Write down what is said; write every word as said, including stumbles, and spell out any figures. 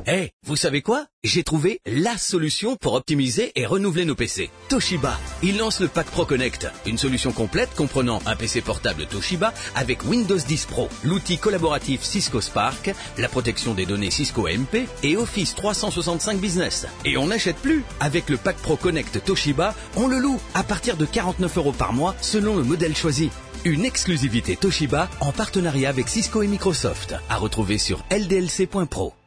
Eh, hey, vous savez quoi? J'ai trouvé la solution pour optimiser et renouveler nos P C. Toshiba. Il lance le Pack Pro Connect, une solution complète comprenant un P C portable Toshiba avec Windows dix Pro, l'outil collaboratif Cisco Spark, la protection des données Cisco A M P et Office trois cent soixante-cinq Business. Et on n'achète plus. Avec le Pack Pro Connect Toshiba, on le loue à partir de quarante-neuf euros par mois selon le modèle choisi. Une exclusivité Toshiba en partenariat avec Cisco et Microsoft. À retrouver sur L D L C point pro.